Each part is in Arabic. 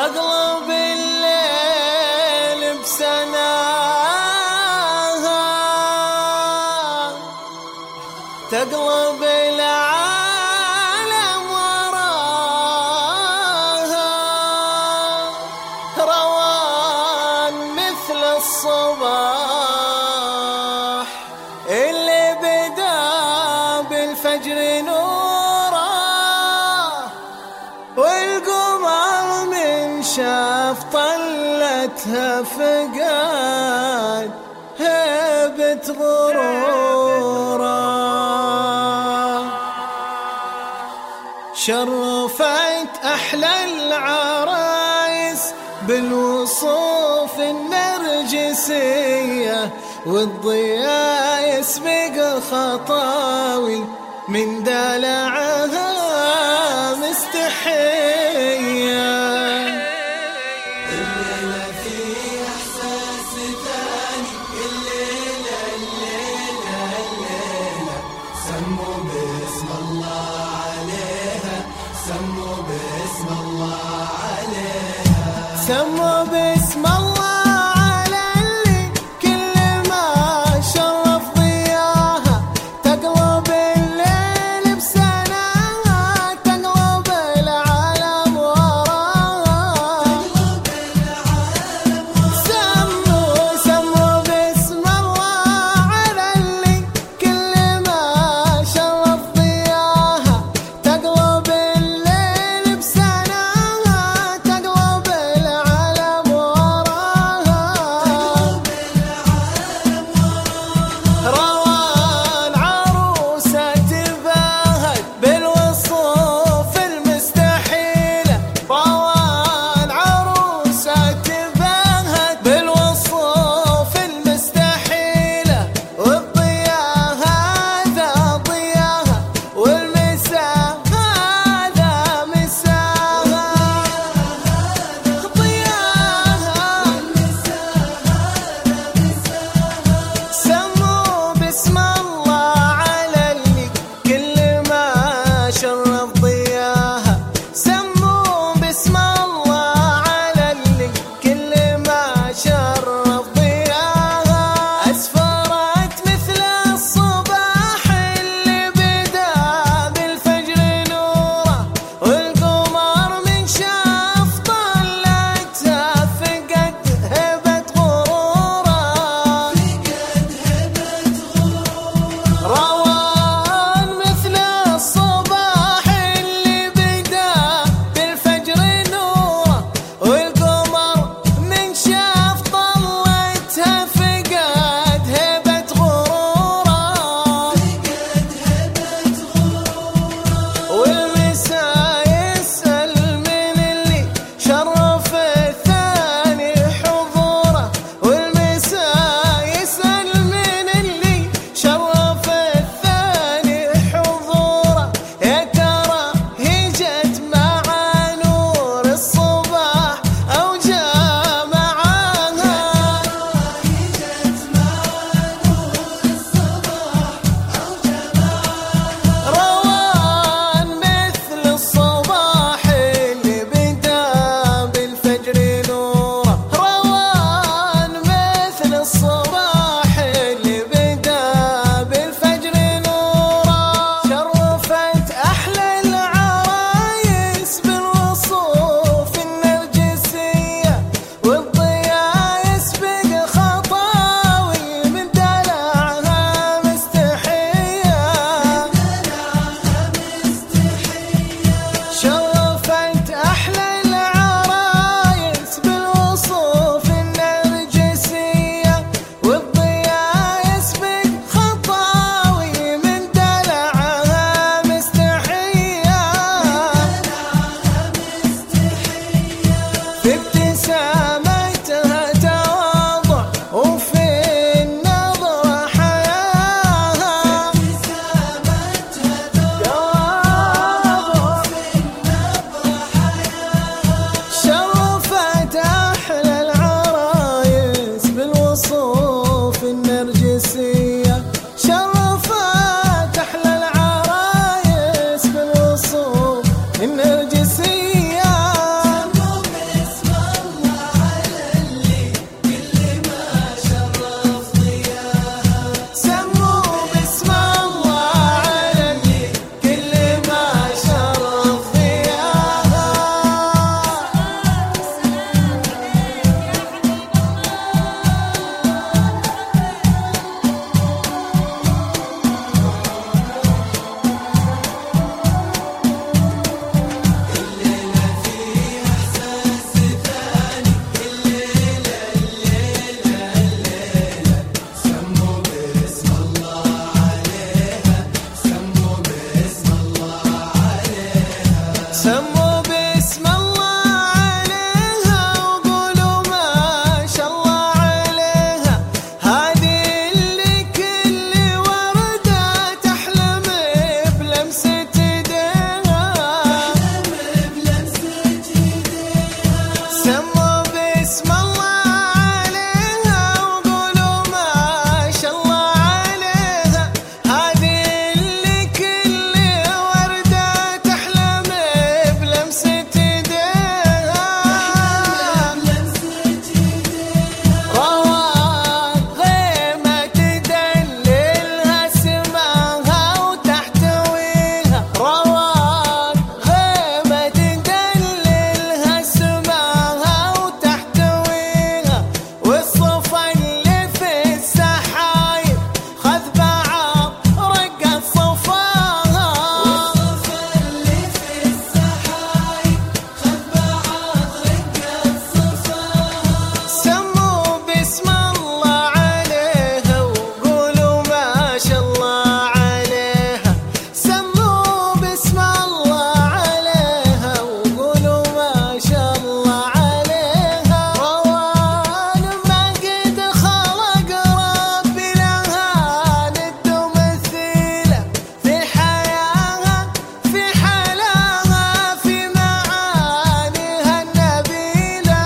تقلب الليل بسناها، تقلب العالم وراها، روان مثل الصباح اللي بدا بالفجر نوره، والقمر من شاف طلتها فقاد هيبة غروره. شرفت أحلى العرايس بالوصوف النرجسية، والضياء يسبق خطاوي من دلعها مستحية. الليلة في إحساس ثاني، الليلة سموا باسم الله عليها، سموا باسم الله عليها، سموا باسم الله على اللي كل ما شرف ضياها، تقلب الليل بسناها، تقلب العالم سموا باسم الله عليها وقولوا ما شاء الله عليها. هذه اللي كل وردة تحلم بلمسة ايديها. سموا باسم الله عليها وقولوا ما شاء الله عليها. هذه اللي كل وردة تحلم بلمسة ايديها. رواق غيمة تدللها سماها وتحتويها. رواق غيمة تدللها سماها وتحتويها. والصفا اللي في السحايب خذ بعض رقة صفاها. سموا باسم الله عليها وقولوا ما شاء الله عليها. سموا باسم الله عليها وقولوا ما شاء الله عليها. روان ما قد خلق ربي لها ند ومثيلة في حياها في حلاها في معانيها النبيلة.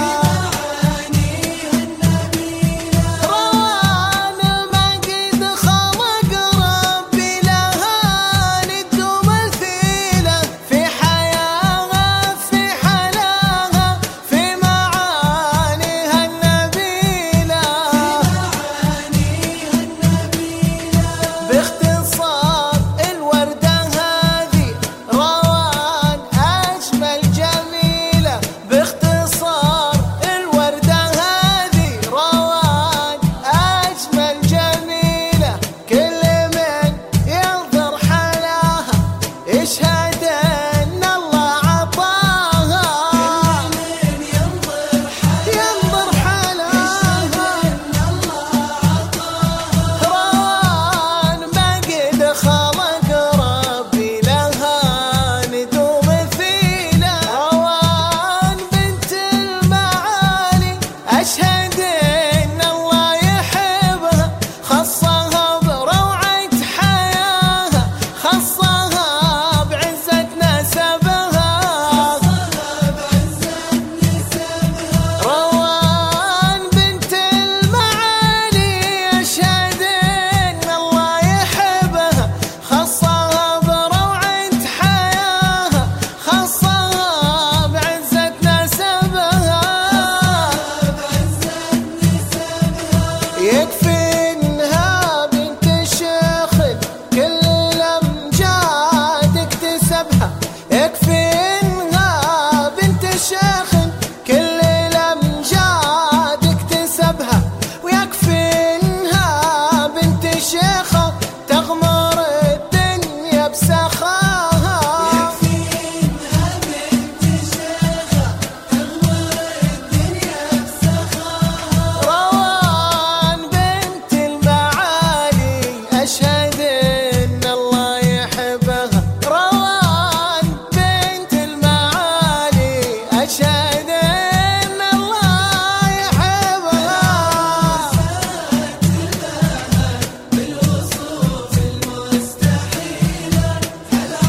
روان ما قد خلق ربي لها ند ومثيلة في حياها في حلاها في معانيها النبيلة. باختصار الوردة هذه روان أجمل جميلة. باختصار الوردة هذه روان أجمل جميلة. كل من ينظر حلاها يشهد أن الله عطاها. ينظر حلاها روان ما قد خلق ربي لها ند ومثيلة. روان بنت المعالي أشهد أن الله يحبها. خصها بروعة حياها خصها بعزة نسبها. روان بنت المعالي أشهد أن الله يحبها. خصها بروعة حياها خصها بعزة نسبها. يكفي إنها بنت شيخ كل الأمجاد اكتسبها. يكفي إنها بنت شيخ كل الأمجاد اكتسبها. ويكفي إنها بنت شيخة تغمر الدنيا بسخاها. روان بنت المعالي أشهد أن الله يحبها. روان بنت المعالي أشهد أن الله يحبها. بالوصوف المستحيلة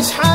وش